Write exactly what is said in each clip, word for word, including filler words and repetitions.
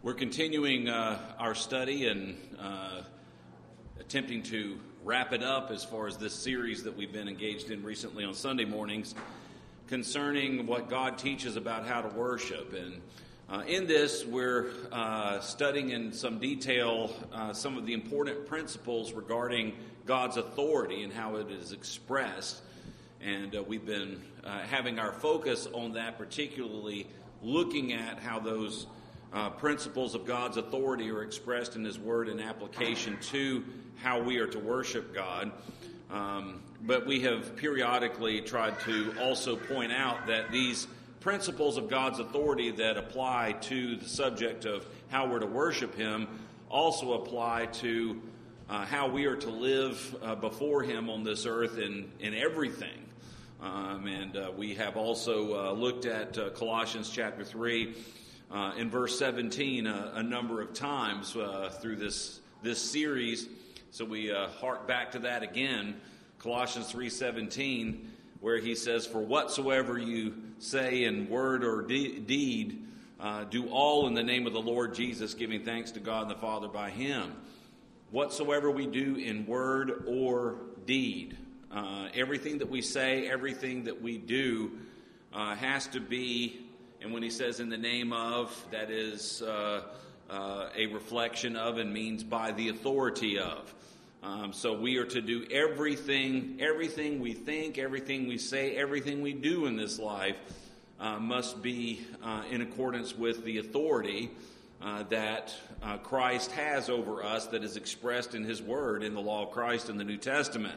We're continuing uh, our study and uh, attempting to wrap it up as far as this series that we've been engaged in recently on Sunday mornings concerning what God teaches about how to worship. And uh, in this, we're uh, studying in some detail uh, some of the important principles regarding God's authority and how it is expressed. And uh, we've been uh, having our focus on that, particularly looking at how those Uh, principles of God's authority are expressed in His Word in application to how we are to worship God. Um, but we have periodically tried to also point out that these principles of God's authority that apply to the subject of how we're to worship Him also apply to uh, how we are to live uh, before Him on this earth in, in everything. Um, and uh, we have also uh, looked at uh, Colossians chapter three. Uh, in verse seventeen uh, a number of times uh, through this this series. So we uh, hark back to that again, Colossians three seventeen, where he says, "For whatsoever you say in word or de- deed, uh, do all in the name of the Lord Jesus, giving thanks to God the Father by Him." Whatsoever we do in word or deed. Uh, everything that we say, everything that we do uh, has to be. And when he says in the name of, that is uh, uh, a reflection of and means by the authority of. Um, so we are to do everything, everything we think, everything we say, everything we do in this life uh, must be uh, in accordance with the authority uh, that uh, Christ has over us, that is expressed in His Word in the law of Christ in the New Testament.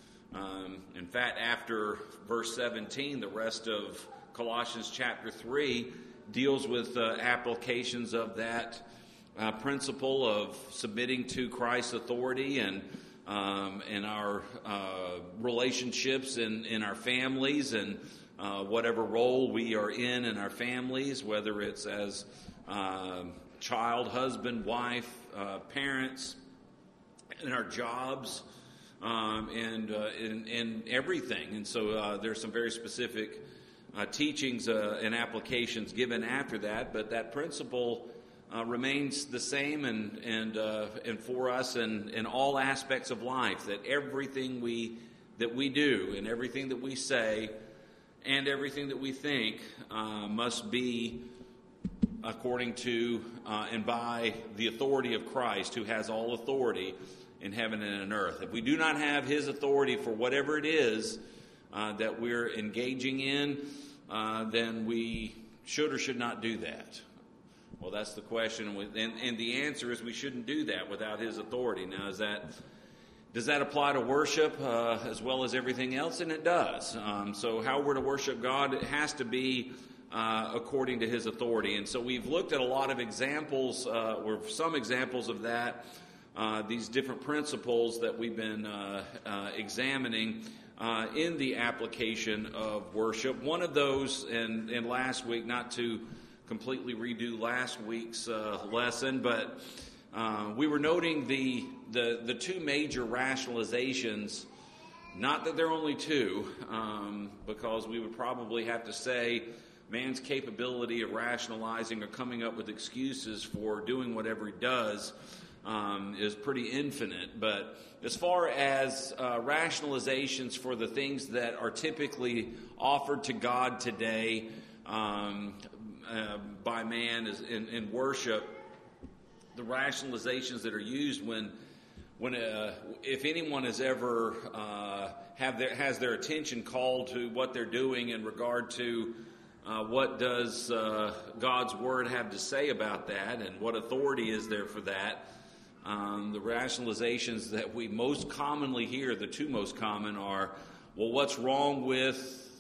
Um, in fact, after verse seventeen, the rest of Colossians chapter three deals with uh, applications of that uh, principle of submitting to Christ's authority and um, and our uh, relationships in, in our families and uh, whatever role we are in in our families, whether it's as uh, child, husband, wife, uh, parents, in our jobs, um, and uh, in, in everything. And so uh, there's some very specific Uh, teachings uh, and applications given after that, but that principle uh, remains the same and and uh, and for us in, in all aspects of life, that everything we that we do and everything that we say and everything that we think uh, must be according to uh, and by the authority of Christ, who has all authority in heaven and in earth. If we do not have His authority for whatever it is Uh, that we're engaging in, uh, then we should or should not do that. Well, that's the question, and, and the answer is we shouldn't do that without His authority. Now, is that does that apply to worship uh, as well as everything else? And it does. Um, so how we're to worship God, it has to be uh, according to His authority. And so we've looked at a lot of examples, uh, or some examples of that, uh, these different principles that we've been uh, uh, examining Uh, in the application of worship. One of those, and, and last week, not to completely redo last week's uh, lesson, but uh, we were noting the, the the two major rationalizations. Not that there are only two, um, because we would probably have to say man's capability of rationalizing or coming up with excuses for doing whatever he does Um, is pretty infinite. But as far as uh, rationalizations for the things that are typically offered to God today um, uh, by man is in, in worship, the rationalizations that are used when when uh, if anyone has ever uh, have their, has their attention called to what they're doing in regard to uh, what does uh, God's Word have to say about that and what authority is there for that. Um, the rationalizations that we most commonly hear, the two most common are, well, what's wrong with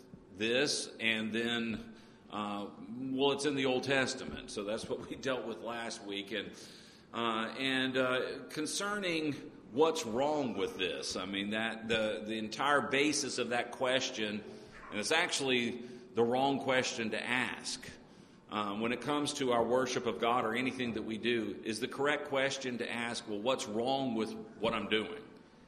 this? And then, uh, well, it's in the Old Testament. So that's what we dealt with last week. And uh, and uh, concerning what's wrong with this, I mean, that the, the entire basis of that question, and it's actually the wrong question to ask. Um, when it comes to our worship of God or anything that we do, is the correct question to ask, well, what's wrong with what I'm doing?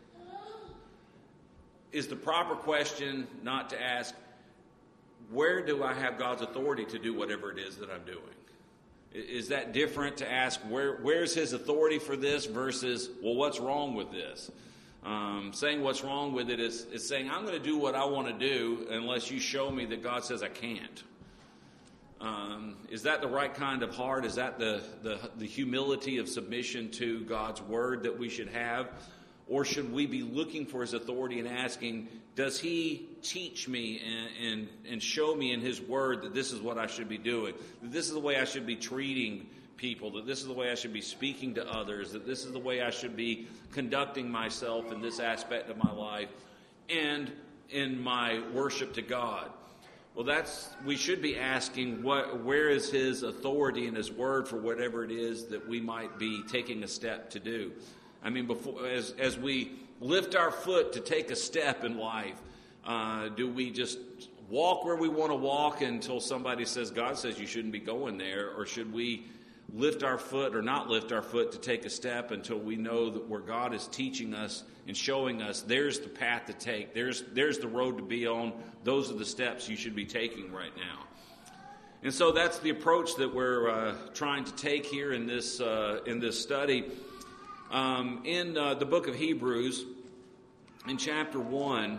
Is the proper question not to ask, where do I have God's authority to do whatever it is that I'm doing? Is that different to ask where where's his authority for this versus, well, what's wrong with this? Um, saying what's wrong with it is, is saying, I'm going to do what I want to do unless you show me that God says I can't. Um, is that the right kind of heart? Is that the, the, the humility of submission to God's word that we should have? Or should we be looking for his authority and asking, does he teach me and, and, and show me in his word that this is what I should be doing? That this is the way I should be treating people, that this is the way I should be speaking to others, that this is the way I should be conducting myself in this aspect of my life and in my worship to God. Well, that's, we should be asking, what, where is his authority in his word for whatever it is that we might be taking a step to do? I mean, before as as we lift our foot to take a step in life, uh, do we just walk where we want to walk until somebody says, God says you shouldn't be going there? Or should we lift our foot or not lift our foot to take a step until we know that where God is teaching us and showing us there's the path to take, there's there's the road to be on, those are the steps you should be taking right now. And so that's the approach that we're uh, trying to take here in this uh, in this study. Um, in uh, the book of Hebrews, in chapter one,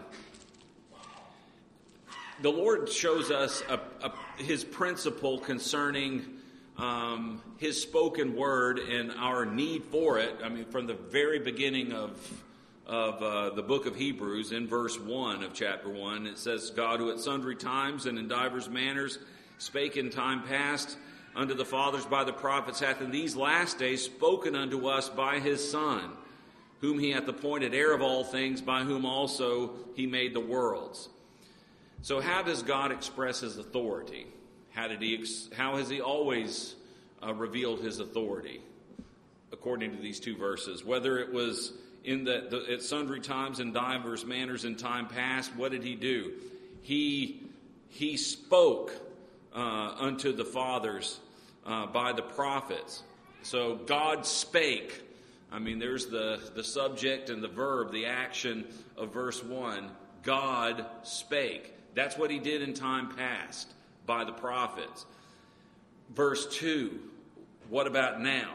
the Lord shows us a, a, his principle concerning um, his spoken word and our need for it. I mean, from the very beginning of of uh, the book of Hebrews, in verse one of chapter one, it says, God, who at sundry times and in divers manners spake in time past unto the fathers by the prophets, hath in these last days spoken unto us by his Son, whom he hath appointed heir of all things, by whom also he made the worlds. So how does God express his authority? How did he? Ex- how has he always uh, revealed his authority? According to these two verses, whether it was in the, the at sundry times and divers manners in time past, what did he do? He he spoke Uh, unto the fathers uh, by the prophets. So God spake. I mean, there's the, the subject and the verb, the action of verse one. God spake. That's what he did in time past by the prophets. Verse two, what about now?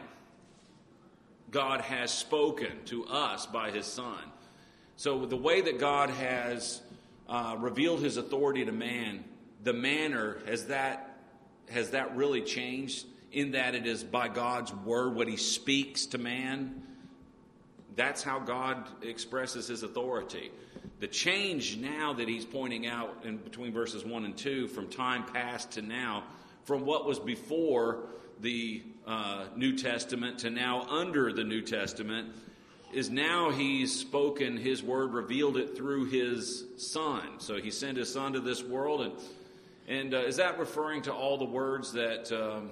God has spoken to us by his Son. So the way that God has uh, revealed his authority to man, the manner, has that has that really changed in that it is by God's word, what he speaks to man? That's how God expresses his authority. The change now that he's pointing out in between verses one and two, from time past to now, from what was before the uh, New Testament to now under the New Testament, is now he's spoken his word, revealed it through his Son. So he sent his Son to this world, and And uh, is that referring to all the words that, um,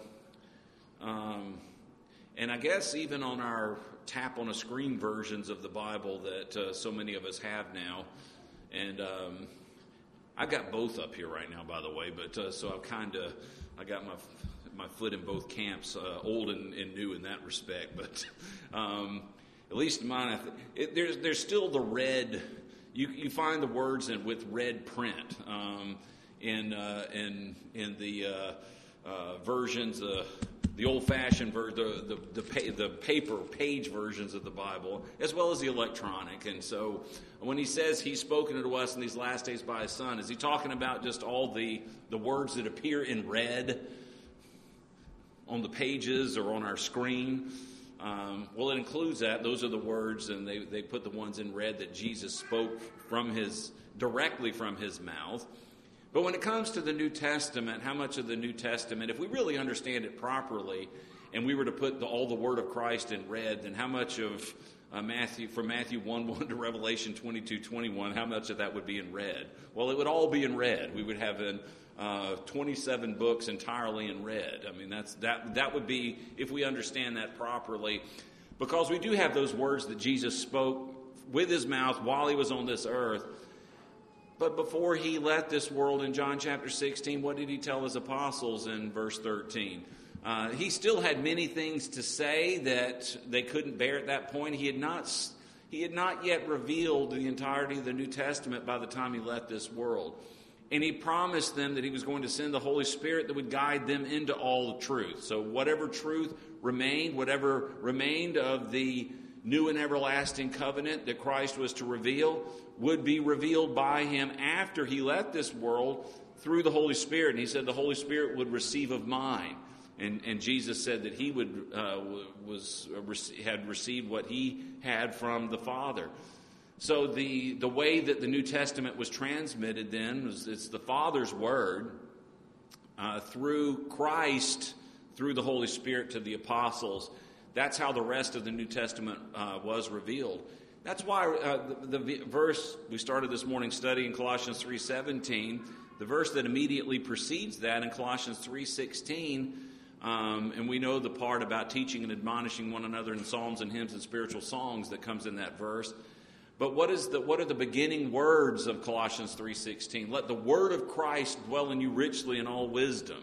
um, and I guess even on our tap on a screen versions of the Bible that uh, so many of us have now, and um, I've got both up here right now, by the way, but uh, so I've kind of, I got my my foot in both camps, uh, old and, and new in that respect, but um, at least in mine, I th- it, there's there's still the red, you you find the words in with red print. Um, In uh, in in the uh, uh, versions, uh, the old-fashioned ver- the the the, pa- the paper page versions of the Bible, as well as the electronic. And so, when he says he's spoken to us in these last days by his Son, is he talking about just all the the words that appear in red on the pages or on our screen? Um, well, it includes that. Those are the words, and they they put the ones in red that Jesus spoke from his directly from his mouth. But when it comes to the New Testament, how much of the New Testament, if we really understand it properly, and we were to put the, all the Word of Christ in red, then how much of uh, Matthew, from Matthew one one to Revelation twenty-two twenty-one, how much of that would be in red? Well, it would all be in red. We would have in, uh, twenty-seven books entirely in red. I mean, that's that that would be, if we understand that properly, because we do have those words that Jesus spoke with his mouth while he was on this earth. But before he left this world in John chapter sixteen, what did he tell his apostles in verse thirteen? Uh, he still had many things to say that they couldn't bear at that point. He had not he had not yet revealed the entirety of the New Testament by the time he left this world. And he promised them that he was going to send the Holy Spirit that would guide them into all the truth. So whatever truth remained, whatever remained of the new and everlasting covenant that Christ was to reveal, would be revealed by him after he left this world through the Holy Spirit. And he said the Holy Spirit would receive of mine. And, and Jesus said that he would uh, was had received what he had from the Father. So the, the way that the New Testament was transmitted then was it's the Father's Word uh, through Christ, through the Holy Spirit to the apostles. That's how the rest of the New Testament uh, was revealed. That's why uh, the, the verse we started this morning's study in Colossians three seventeen, the verse that immediately precedes that in Colossians three sixteen, um, and we know the part about teaching and admonishing one another in psalms and hymns and spiritual songs that comes in that verse. But what is the what are the beginning words of Colossians three sixteen? Let the word of Christ dwell in you richly in all wisdom.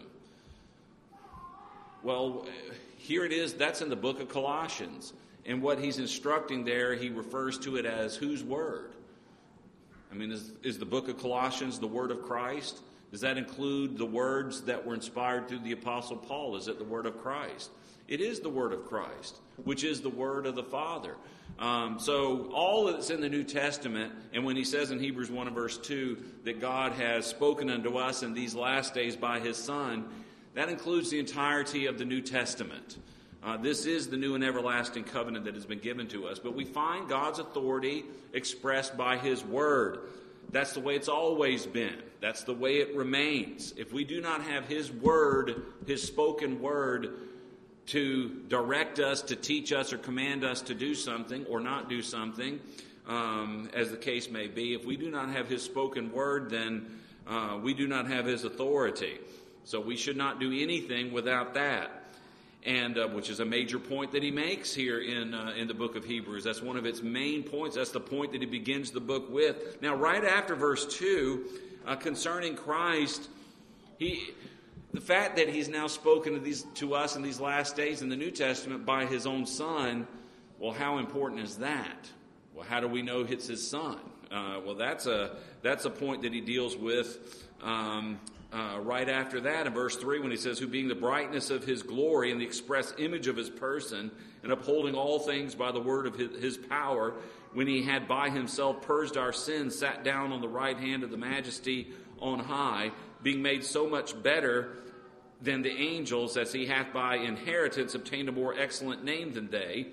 Well, here it is. That's in the book of Colossians. And what he's instructing there, he refers to it as whose word? I mean, is, is the book of Colossians the word of Christ? Does that include the words that were inspired through the Apostle Paul? Is it the word of Christ? It is the word of Christ, which is the word of the Father. Um, so all that's in the New Testament, and when he says in Hebrews one and verse two that God has spoken unto us in these last days by his Son, that includes the entirety of the New Testament. Uh, this is the new and everlasting covenant that has been given to us. But we find God's authority expressed by his word. That's the way it's always been. That's the way it remains. If we do not have his word, his spoken word, to direct us, to teach us, or command us to do something or not do something, um, as the case may be, if we do not have his spoken word, then uh, we do not have his authority. So we should not do anything without that, and uh, which is a major point that he makes here in uh, in the book of Hebrews. That's one of its main points. That's the point that he begins the book with. Now, right after verse two, uh, concerning Christ, he... The fact that he's now spoken to these to us in these last days in the New Testament by his own Son, well, how important is that? Well, how do we know it's his Son? Uh, well, that's a that's a point that he deals with um, uh, right after that in verse three when he says, who being the brightness of his glory and the express image of his person and upholding all things by the word of his, his power, when he had by himself purged our sins, sat down on the right hand of the majesty on high, being made so much better than the angels, as he hath by inheritance obtained a more excellent name than they.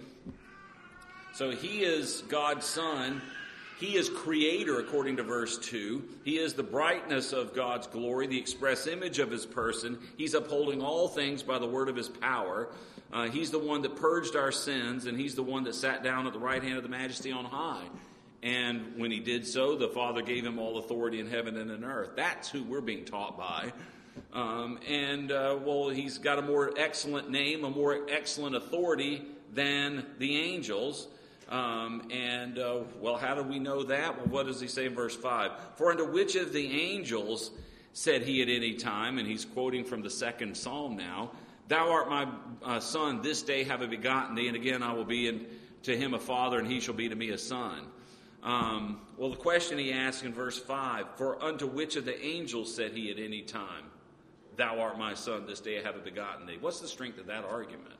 So he is God's Son. He is creator, according to verse two. He is the brightness of God's glory, the express image of his person. He's upholding all things by the word of his power. Uh, he's the one that purged our sins, and he's the one that sat down at the right hand of the majesty on high. And when he did so, the Father gave him all authority in heaven and in earth. That's who we're being taught by. Um, and, uh, well, he's got a more excellent name, a more excellent authority than the angels. Um, and, uh, well, how do we know that? Well, what does he say in verse five? For unto which of the angels said he at any time, and he's quoting from the second psalm now, thou art my uh, son, this day have I begotten thee, and again I will be in, to him a father, and he shall be to me a son. Um, well, the question he asks in verse five, for unto which of the angels said he at any time, thou art my son, this day I have begotten thee? What's the strength of that argument?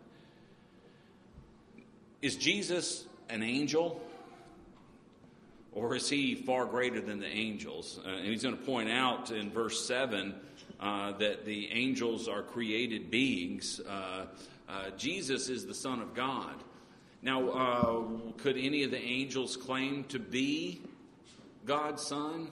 Is Jesus an angel? Or is he far greater than the angels? Uh, and he's going to point out in verse seven uh, that the angels are created beings. Uh, uh, Jesus is the Son of God. Now, uh, could any of the angels claim to be God's Son?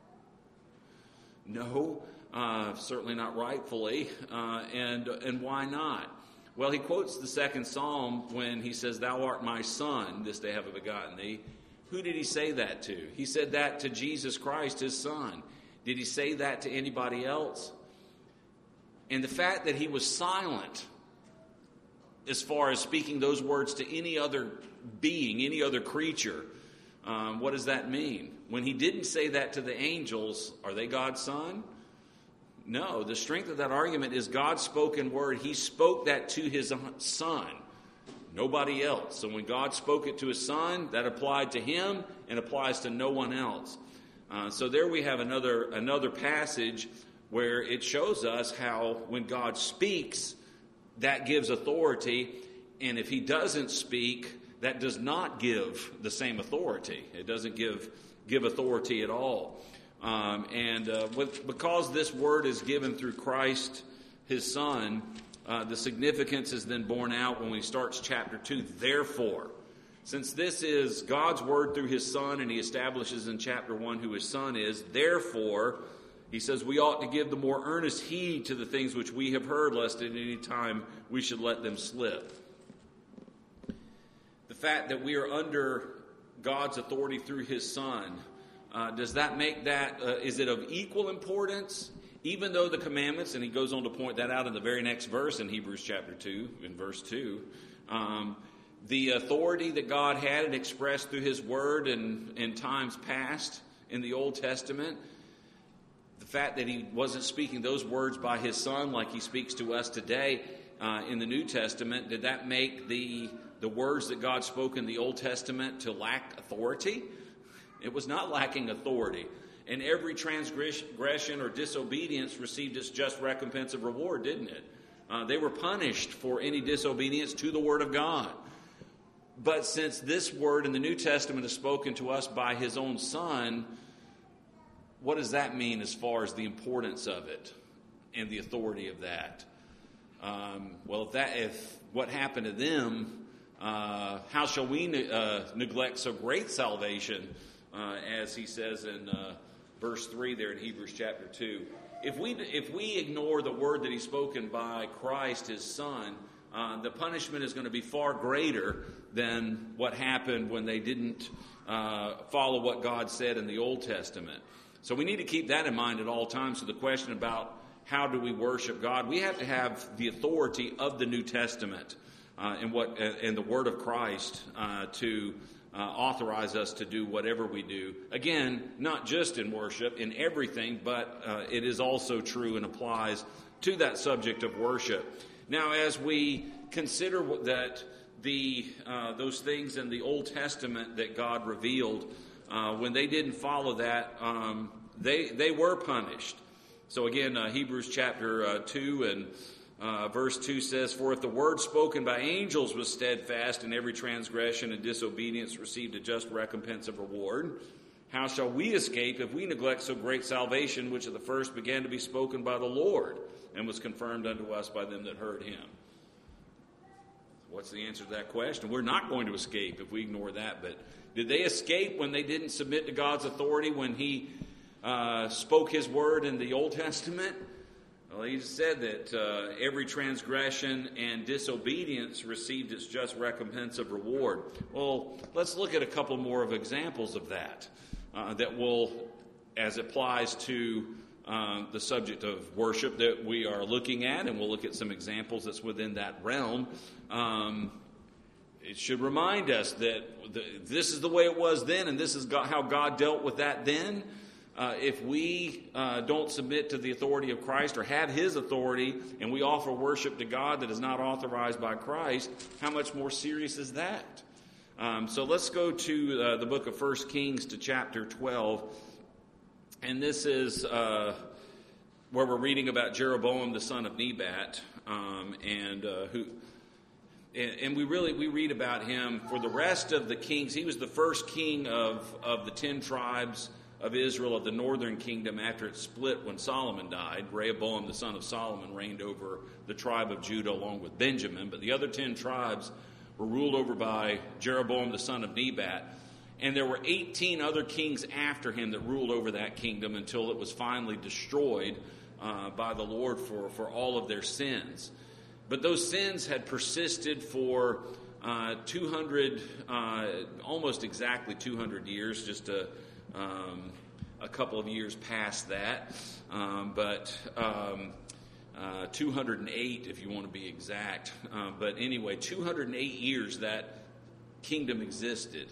No. Uh, certainly not rightfully, uh, and and why not? Well, he quotes the second psalm when he says, thou art my son, this day have I begotten thee. Who did he say that to? He said that to Jesus Christ, his Son. Did he say that to anybody else? And the fact that he was silent as far as speaking those words to any other being, any other creature, um, what does that mean? When he didn't say that to the angels, are they God's Son? No, the strength of that argument is God's spoken word. He spoke that to his Son, nobody else. So when God spoke it to his Son, that applied to him and applies to no one else. Uh, so there we have another another passage where it shows us how when God speaks, that gives authority, and if he doesn't speak, that does not give the same authority. It doesn't give give authority at all. Um, and uh, with, because this word is given through Christ, his Son, uh, the significance is then borne out when he starts chapter two. Therefore, since this is God's word through his Son, and he establishes in chapter one who his Son is, therefore, he says we ought to give the more earnest heed to the things which we have heard, lest at any time we should let them slip. The fact that we are under God's authority through his Son, uh, does that make that, uh, is it of equal importance? Even though the commandments, and he goes on to point that out in the very next verse in Hebrews chapter two, in verse two, um, the authority that God had and expressed through his word in, in times past in the Old Testament, the fact that he wasn't speaking those words by his Son like he speaks to us today uh, in the New Testament, did that make the, the words that God spoke in the Old Testament to lack authority? It was not lacking authority. And every transgression or disobedience received its just recompense of reward, didn't it? Uh, they were punished for any disobedience to the Word of God. But since this word in the New Testament is spoken to us by his own Son, what does that mean as far as the importance of it and the authority of that? Um, well, if that if what happened to them, uh, how shall we ne- uh, neglect so great salvation, uh, as he says in uh, verse three there in Hebrews chapter two? If we if we ignore the word that he's spoken by Christ, his Son, uh, the punishment is going to be far greater than what happened when they didn't uh, follow what God said in the Old Testament. So we need to keep that in mind at all times. So the question about how do we worship God, we have to have the authority of the New Testament uh, and what and the Word of Christ uh, to uh, authorize us to do whatever we do. Again, not just in worship, in everything, but uh, it is also true and applies to that subject of worship. Now, as we consider that the uh, those things in the Old Testament that God revealed, uh, when they didn't follow that, um, they they were punished. So again, uh, Hebrews chapter uh, two and uh, verse two says, "For if the word spoken by angels was steadfast, and every transgression and disobedience received a just recompense of reward, how shall we escape if we neglect so great salvation, which at the first began to be spoken by the Lord, and was confirmed unto us by them that heard him?" What's the answer to that question? We're not going to escape if we ignore that. But did they escape when they didn't submit to God's authority when he uh, spoke his word in the Old Testament? Well, he said that uh, every transgression and disobedience received its just recompense of reward. Well, let's look at a couple more of examples of that uh, that will, as it applies to Uh, the subject of worship that we are looking at, and we'll look at some examples that's within that realm. Um, it should remind us that the, this is the way it was then, and this is God, how God dealt with that then. Uh, if we uh, don't submit to the authority of Christ or have his authority, and we offer worship to God that is not authorized by Christ, how much more serious is that? Um, so let's go to uh, the book of First Kings to chapter twelve. And this is uh, where we're reading about Jeroboam, the son of Nebat, um, and uh, who, and, and we really we read about him. For the rest of the kings, he was the first king of of the ten tribes of Israel of the northern kingdom after it split when Solomon died. Rehoboam, the son of Solomon, reigned over the tribe of Judah along with Benjamin, but the other ten tribes were ruled over by Jeroboam, the son of Nebat. And there were eighteen other kings after him that ruled over that kingdom until it was finally destroyed uh, by the Lord for, for all of their sins. But those sins had persisted for uh, two hundred, uh, almost exactly two hundred years, just a, um, a couple of years past that. Um, but um, uh, two hundred eight, if you want to be exact. Uh, but anyway, two hundred eight years that kingdom existed.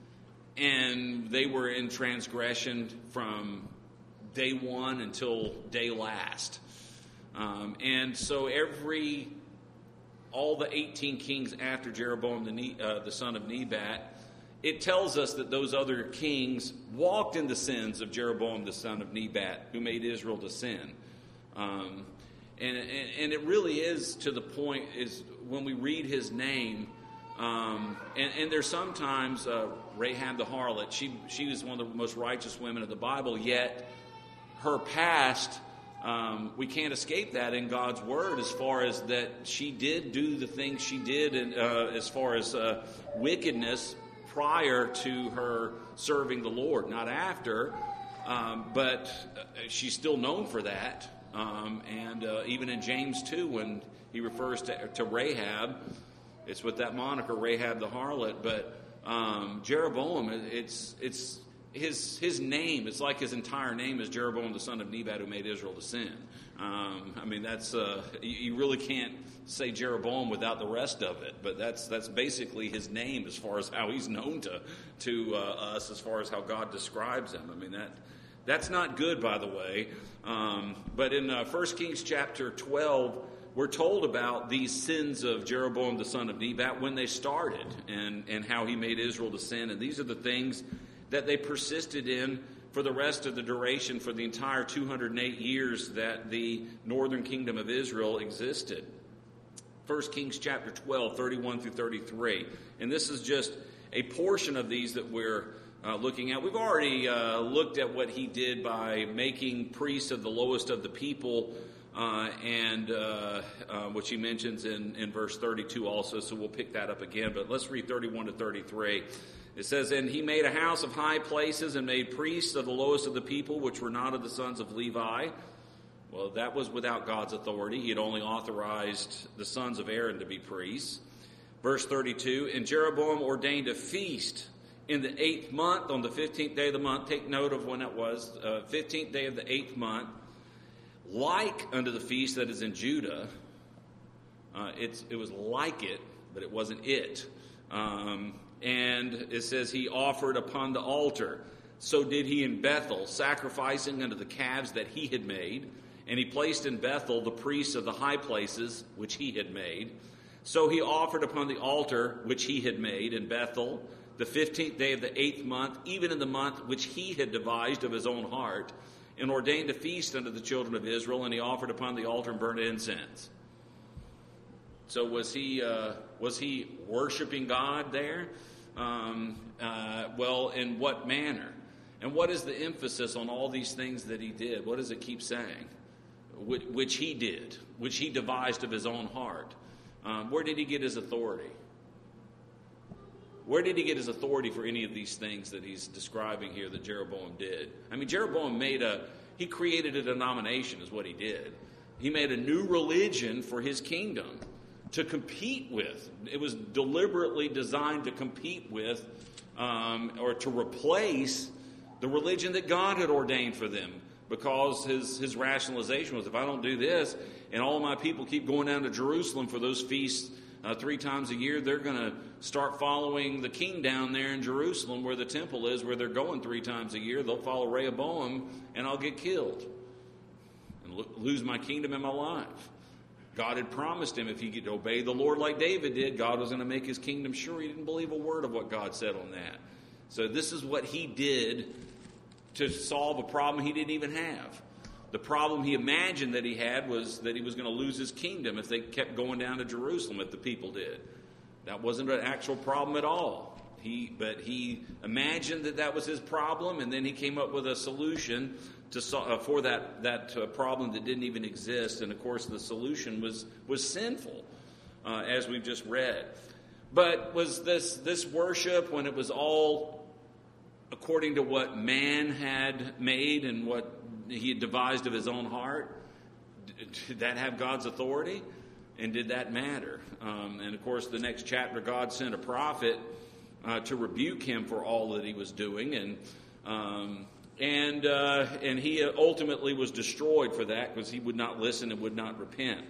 And they were in transgression from day one until day last. Um, and so every, all the eighteen kings after Jeroboam, the, uh, the son of Nebat, it tells us that those other kings walked in the sins of Jeroboam the son of Nebat, who made Israel to sin. Um, and, and, and it really is to the point is when we read his name, um, and, and there's sometimes uh, Rahab the harlot, she, she was one of the most righteous women of the Bible, yet her past, um, we can't escape that in God's word as far as that she did do the things she did and, uh, as far as uh, wickedness prior to her serving the Lord, not after, um, but she's still known for that. Um, and uh, even in James two, when he refers to, to Rahab, it's with that moniker, Rahab the harlot. But um, Jeroboam, it's it's his his name. It's like his entire name is Jeroboam the son of Nebat, who made Israel to sin. Um, I mean, that's uh, you, you really can't say Jeroboam without the rest of it. But that's that's basically his name as far as how he's known to to uh, us, as far as how God describes him. I mean that. That's not good, by the way. Um, but in uh, First Kings chapter twelve, we're told about these sins of Jeroboam the son of Nebat when they started and, and how he made Israel to sin. And these are the things that they persisted in for the rest of the duration, for the entire two hundred eight years that the northern kingdom of Israel existed. First Kings chapter twelve, thirty-one through thirty-three. And this is just a portion of these that we're Uh, looking at. We've already uh, looked at what he did by making priests of the lowest of the people, uh, and uh, uh, which he mentions in, in verse thirty-two also, so we'll pick that up again. But let's read thirty-one to thirty-three. It says, "And he made a house of high places and made priests of the lowest of the people, which were not of the sons of Levi." Well, that was without God's authority. He had only authorized the sons of Aaron to be priests. Verse thirty-two, "And Jeroboam ordained a feast in the eighth month, on the fifteenth day of the month," take note of when it was, uh, fifteenth day of the eighth month, "like unto the feast that is in Judah." Uh, it's, it was like it, but it wasn't it. Um, and it says he offered upon the altar. So did he in Bethel, sacrificing unto the calves that he had made. And he placed in Bethel the priests of the high places which he had made. So he offered upon the altar which he had made in Bethel, the fifteenth day of the eighth month, even in the month which he had devised of his own heart, and ordained a feast unto the children of Israel, and he offered upon the altar and burnt incense. So was he uh, was he worshiping God there? Um, uh, well, in what manner? And what is the emphasis on all these things that he did? What does it keep saying? Which, which he did, which he devised of his own heart. Um, where did he get his authority? Where did he get his authority for any of these things that he's describing here that Jeroboam did? I mean, Jeroboam made a, he created a denomination is what he did. He made a new religion for his kingdom to compete with. It was deliberately designed to compete with um, or to replace the religion that God had ordained for them. Because his, his rationalization was, if I don't do this and all of my people keep going down to Jerusalem for those feasts Uh, three times a year, they're going to start following the king down there in Jerusalem where the temple is, where they're going three times a year. They'll follow Rehoboam, and I'll get killed and lo- lose my kingdom and my life. God had promised him if he could obey the Lord like David did, God was going to make his kingdom sure. He didn't believe a word of what God said on that. So this is what he did to solve a problem he didn't even have. The problem he imagined that he had was that he was going to lose his kingdom if they kept going down to Jerusalem, if the people did. That wasn't an actual problem at all. He, but he imagined that that was his problem, and then he came up with a solution to uh, for that that uh, problem that didn't even exist. And of course, the solution was was sinful, uh, as we've just read. But was this this worship, when it was all according to what man had made and what he had devised of his own heart, did that have God's authority? And did that matter? Um, and of course, the next chapter, God sent a prophet uh, to rebuke him for all that he was doing, and um, and uh, and he ultimately was destroyed for that because he would not listen and would not repent.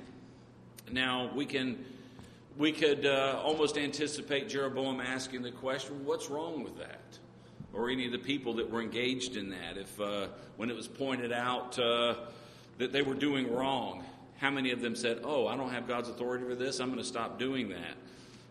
Now we can we could uh, almost anticipate Jeroboam asking the question, "What's wrong with that?" Or any of the people that were engaged in that. If uh, when it was pointed out uh, that they were doing wrong, how many of them said, "Oh, I don't have God's authority for this, I'm going to stop doing that"?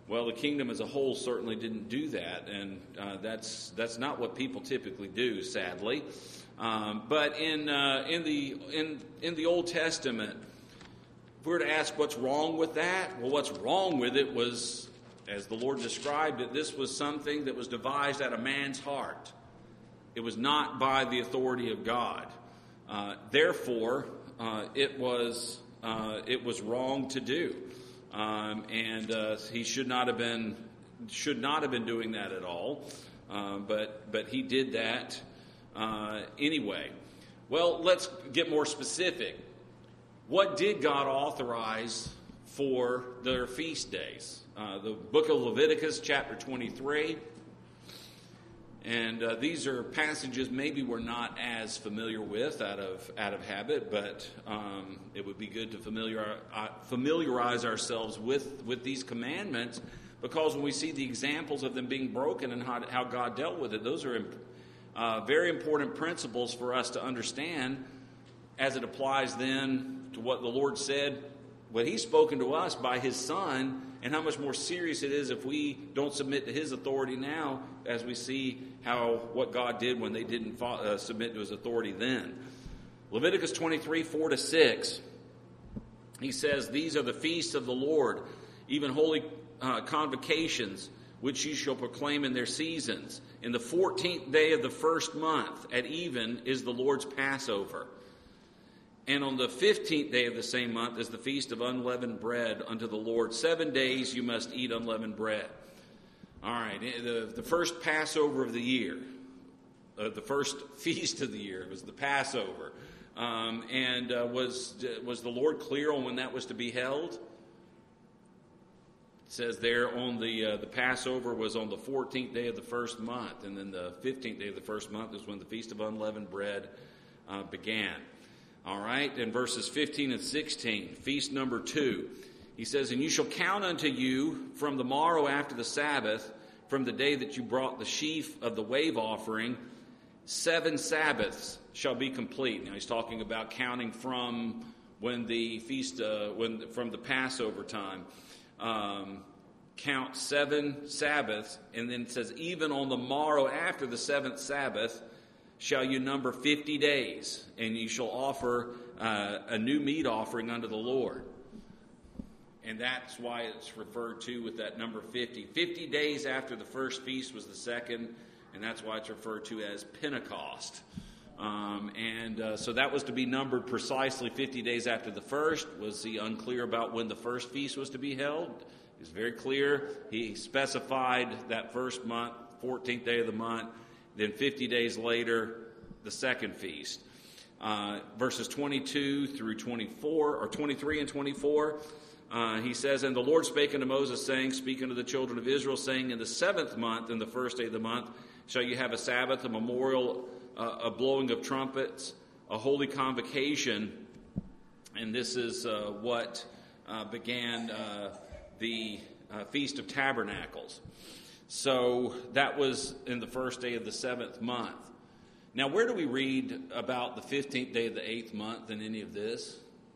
Well, the kingdom as a whole certainly didn't do that, and uh, that's that's not what people typically do, sadly. Um, but in uh, in the in in the Old Testament, if we were to ask what's wrong with that, well, what's wrong with it was, as the Lord described it, this was something that was devised out of man's heart. It was not by the authority of God. Uh, therefore, uh, it was uh, it was wrong to do. Um, and uh, he should not have been should not have been doing that at all, uh, but but he did that uh, anyway. Well, let's get more specific. What did God authorize for their feast days? Uh, the book of Leviticus, chapter twenty-three, and uh, these are passages maybe we're not as familiar with out of out of habit, but um, it would be good to familiar, uh, familiarize ourselves with, with these commandments, because when we see the examples of them being broken and how, how God dealt with it, those are uh, very important principles for us to understand as it applies then to what the Lord said, what He's spoken to us by His Son, and how much more serious it is if we don't submit to His authority now, as we see how what God did when they didn't fo- uh, submit to His authority then. Leviticus twenty-three, four to six, he says, "These are the feasts of the Lord, even holy uh, convocations, which you shall proclaim in their seasons. In the fourteenth day of the first month, at even, is the Lord's Passover. And on the fifteenth day of the same month is the feast of unleavened bread unto the Lord. Seven days you must eat unleavened bread." All right, the, the first Passover of the year, uh, the first feast of the year, was the Passover. Um, and uh, was was the Lord clear on when that was to be held? It says there on the uh, the Passover was on the fourteenth day of the first month, and then the fifteenth day of the first month is when the Feast of Unleavened Bread uh, began. All right, in verses fifteen and sixteen, feast number two, he says, "And you shall count unto you from the morrow after the Sabbath, from the day that you brought the sheaf of the wave offering, seven Sabbaths shall be complete." Now he's talking about counting from when the feast, uh, when from the Passover time. Um, count seven Sabbaths, and then it says, "Even on the morrow after the seventh Sabbath shall you number fifty days, and you shall offer uh, a new meat offering unto the Lord." And that's why it's referred to with that number fifty. Fifty days after the first feast was the second, and that's why it's referred to as Pentecost. Um, and uh, so that was to be numbered precisely fifty days after the first. Was he unclear about when the first feast was to be held? He's very clear. He specified that first month, fourteenth day of the month. Then fifty days later, the second feast. Uh, verses twenty-two through twenty-four, or twenty-three and twenty-four, uh, he says, "And the Lord spake unto Moses, saying, Speak unto the children of Israel, saying, In the seventh month, in the first day of the month, shall you have a Sabbath, a memorial, uh, a blowing of trumpets, a holy convocation." And this is uh, what uh, began uh, the uh, Feast of Tabernacles. So that was in the first day of the seventh month. Now, where do we read about the fifteenth day of the eighth month in any of this?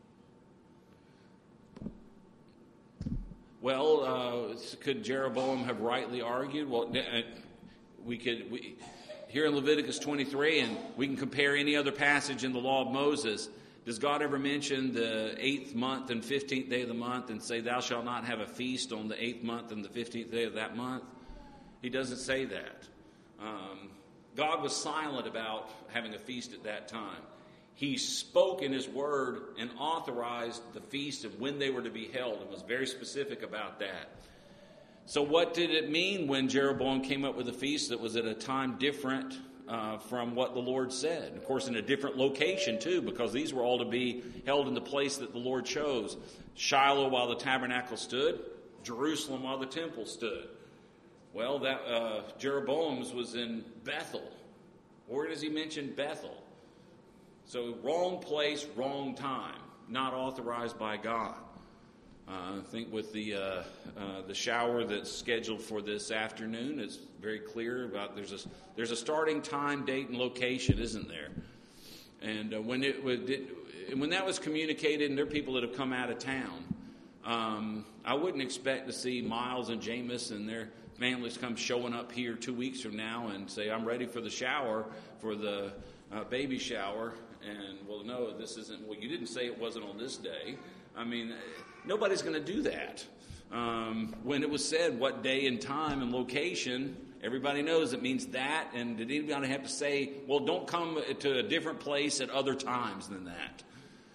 Well, uh, could Jeroboam have rightly argued? Well, we could we, here in Leviticus twenty-three, and we can compare any other passage in the law of Moses. Does God ever mention the eighth month and fifteenth day of the month and say, "Thou shalt not have a feast on the eighth month and the fifteenth day of that month"? He doesn't say that. Um, God was silent about having a feast at that time. He spoke in His Word and authorized the feast and when they were to be held, and was very specific about that. So what did it mean when Jeroboam came up with a feast that was at a time different uh, from what the Lord said? And of course, in a different location too, because these were all to be held in the place that the Lord chose. Shiloh while the tabernacle stood, Jerusalem while the temple stood. Well, that uh, Jeroboam's was in Bethel. Where does he mention Bethel? So wrong place, wrong time, not authorized by God. Uh, I think with the uh, uh, the shower that's scheduled for this afternoon, it's very clear about there's a there's a starting time, date, and location, isn't there? And uh, when it, it when that was communicated, and there are people that have come out of town. Um, I wouldn't expect to see Miles and Jameis and their families come showing up here two weeks from now and say, I'm ready for the shower, for the uh, baby shower. And, well, no, this isn't, well, you didn't say it wasn't on this day. I mean, nobody's going to do that. Um, when it was said what day and time and location, everybody knows it means that. And did anybody have to say, well, don't come to a different place at other times than that?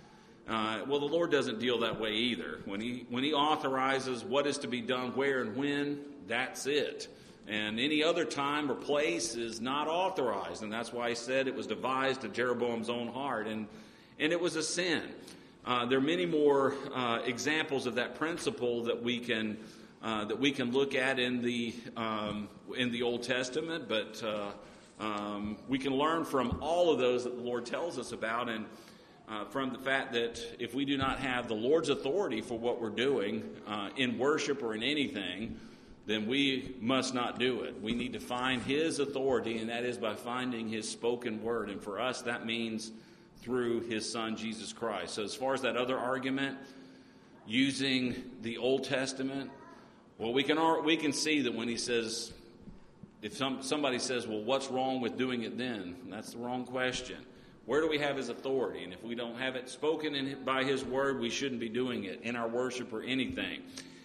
Uh, well, the Lord doesn't deal that way either. When he when he authorizes what is to be done where and when, that's it. And any other time or place is not authorized. And that's why he said it was devised to Jeroboam's own heart. And, and it was a sin. Uh, there are many more uh, examples of that principle that we can uh, that we can look at in the um, in the Old Testament. But uh, um, we can learn from all of those that the Lord tells us about. And Uh, from the fact that if we do not have the Lord's authority for what we're doing uh, in worship or in anything, then we must not do it. We need to find His authority, and that is by finding His spoken word. And for us, that means through His Son, Jesus Christ. So as far as that other argument, using the Old Testament, well, we can we can see that when he says, if some, somebody says, well, what's wrong with doing it then? That's the wrong question. Where do we have His authority? And if we don't have it spoken in, by His word, we shouldn't be doing it in our worship or anything.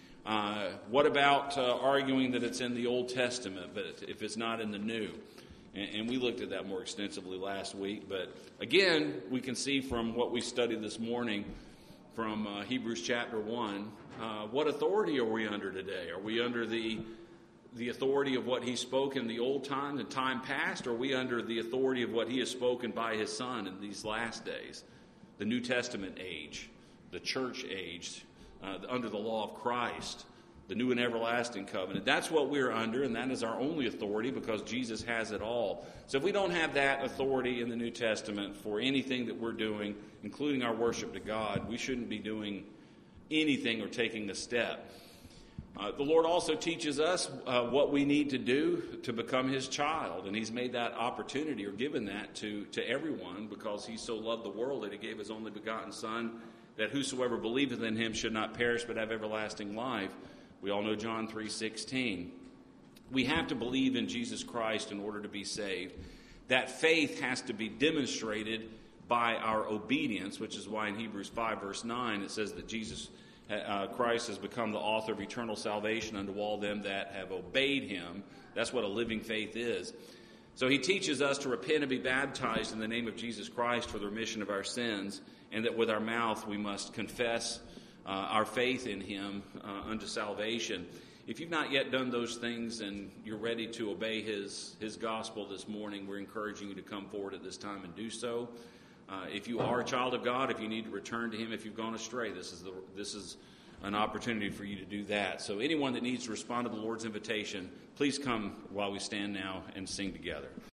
Uh, what about uh, arguing that it's in the Old Testament, but if it's not in the New? And, and we looked at that more extensively last week. But again, we can see from what we studied this morning from uh, Hebrews chapter one, uh, what authority are we under today? Are we under the the authority of what He spoke in the old time, the time past, or are we under the authority of what He has spoken by His Son in these last days, the New Testament age, the church age, uh, under the law of Christ, the new and everlasting covenant? That's what we're under, and that is our only authority because Jesus has it all. So if we don't have that authority in the New Testament for anything that we're doing, including our worship to God, we shouldn't be doing anything or taking a step. Uh, the Lord also teaches us uh, what we need to do to become His child, and He's made that opportunity or given that to, to everyone because He so loved the world that He gave His only begotten Son, that whosoever believeth in Him should not perish but have everlasting life. We all know John three sixteen. We have to believe in Jesus Christ in order to be saved. That faith has to be demonstrated by our obedience, which is why in Hebrews five verse nine it says that Jesus Uh, Christ has become the author of eternal salvation unto all them that have obeyed Him. That's what a living faith is. So He teaches us to repent and be baptized in the name of Jesus Christ for the remission of our sins, and that with our mouth we must confess uh, our faith in Him uh, unto salvation. If you've not yet done those things and you're ready to obey His, His gospel this morning, we're encouraging you to come forward at this time and do so. Uh, if you are a child of God, if you need to return to Him, if you've gone astray, this is the, this is an opportunity for you to do that. So anyone that needs to respond to the Lord's invitation, please come while we stand now and sing together.